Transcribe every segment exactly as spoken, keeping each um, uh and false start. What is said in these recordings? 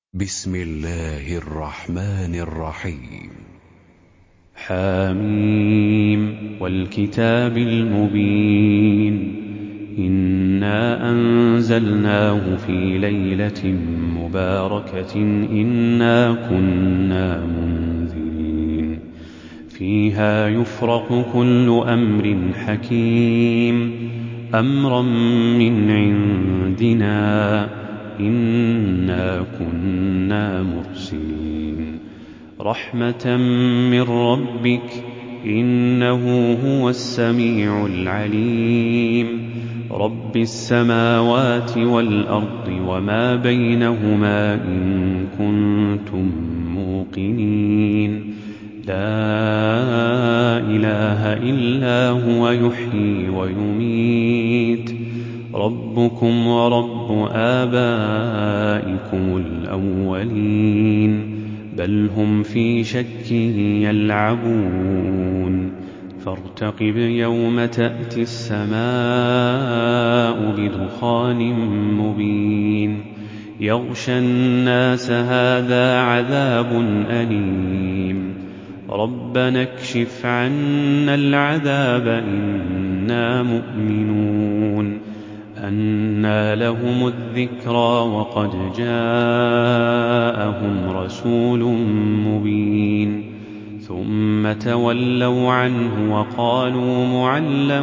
بسم الله الرحمن الرحيم. حاميم والكتاب المبين إنا أنزلناه في ليلة مباركة إنا كنا منذرين فيها يفرق كل أمر حكيم أمرا من عندنا إنا كنا مرسلين رحمة من ربك إنه هو السميع العليم رب السماوات والأرض وما بينهما إن كنتم موقنين لا إله إلا هو يحيي ويميت ربكم ورب آبائكم الأولين بل هم في شك يلعبون فارتقب يوم تأتي السماء بدخان مبين يغشى الناس هذا عذاب أليم ربنا اكشف عنا العذاب إنا مؤمنون أنى لهم الذكرى وقد جاءهم رسول مبين ثم تولوا عنه وقالوا معلم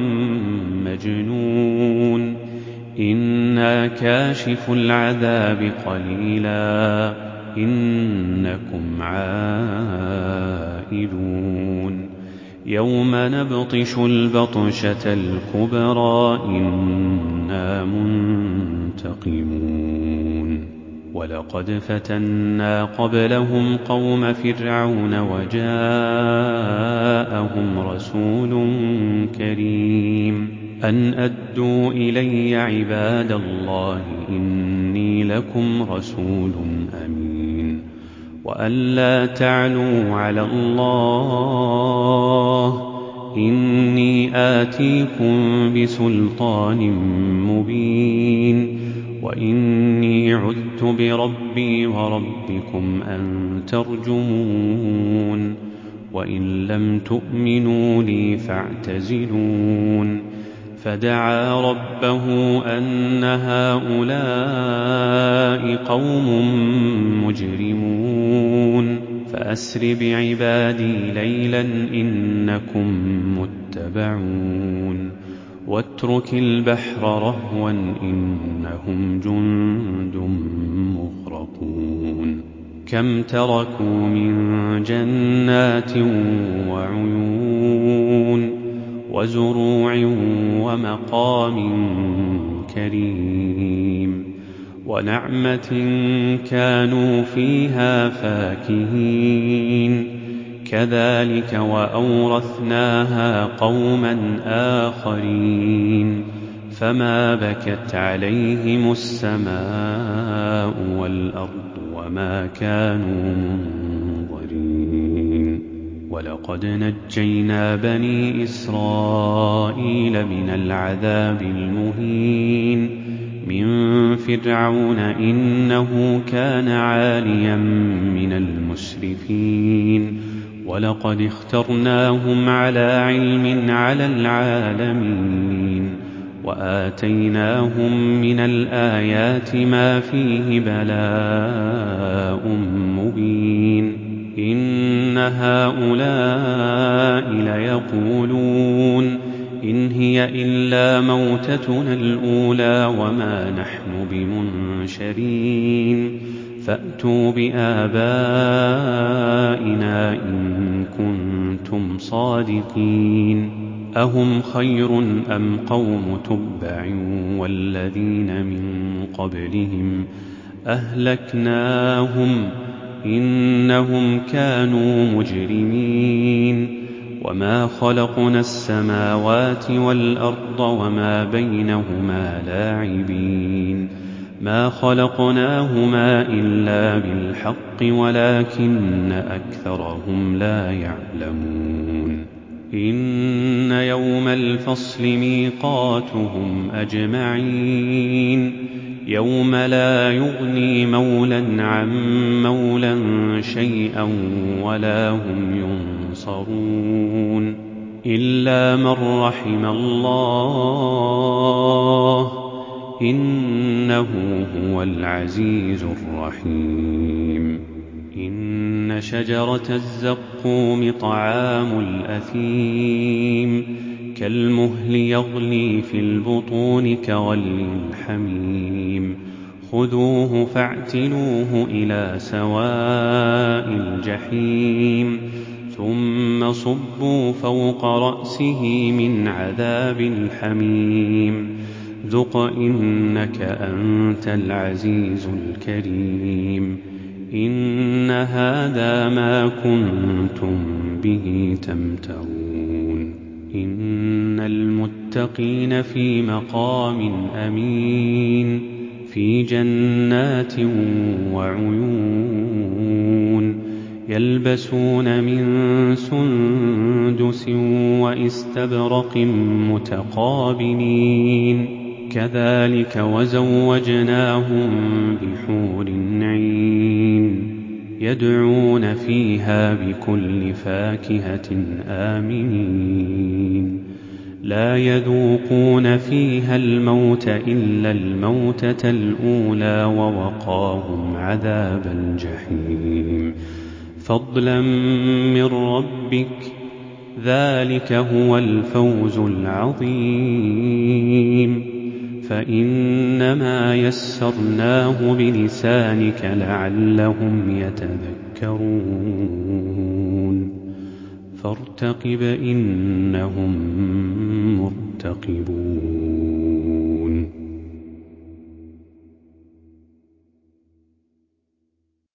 مجنون إنا كاشف العذاب قليلا إنكم عائدون يوم نبطش البطشة الكبرى إنا منتقمون ولقد فتنا قبلهم قوم فرعون وجاءهم رسول كريم أن أدوا إلي عباد الله إني لكم رسول أمين وأن لا تعلوا على الله إني آتيكم بسلطان مبين وإني عذت بربي وربكم أن ترجمون وإن لم تؤمنوا لي فاعتزلون فدعا ربه أن هؤلاء قوم مجرمون فأسر بعبادي ليلا إنكم متبعون واترك البحر رهوا إنهم جند مغرقون كم تركوا من جنات وعيون وزروع ومقام كريم ونعمة كانوا فيها فاكهين كذلك وأورثناها قوما آخرين فما بكت عليهم السماء والأرض وما كانوا منظرين ولقد نجينا بني إسرائيل من العذاب المهين من فرعون إنه كان عاليا من المسرفين ولقد اخترناهم على علم على العالمين وآتيناهم من الآيات ما فيه بلاء مبين إن هؤلاء ليقولون إن هي إلا موتتنا الأولى وما نحن بمنشرين فأتوا بآبائنا إن كنتم صادقين أهم خير أم قوم تبع والذين من قبلهم أهلكناهم إنهم كانوا مجرمين وما خلقنا السماوات والأرض وما بينهما لاعبين ما خلقناهما إلا بالحق ولكن أكثرهم لا يعلمون إن يوم الفصل ميقاتهم أجمعين يوم لا يغني مولى عن مولى شيئا ولا هم ينصرون إلا من رحم الله إنه هو العزيز الرحيم. إن شجرة الزقوم طعام الأثيم كالمهل يغلي في البطون كغلي الحميم خذوه فاعتلوه إلى سواء الجحيم ثم صبوا فوق رأسه من عذاب الحميم ذق إنك أنت العزيز الكريم. إن هذا ما كنتم به تمترون. إن المتقين في مقام أمين في جنات وعيون يلبسون من سندس وإستبرق متقابلين كذلك وزوجناهم بحور عين يدعون فيها بكل فاكهة آمنين لا يذوقون فيها الموت إلا الموتة الأولى ووقاهم عذاب الجحيم فضلا من ربك ذلك هو الفوز العظيم. فإنما يسرناه بلسانك لعلهم يتذكرون فارتقب إنهم مرتقبون.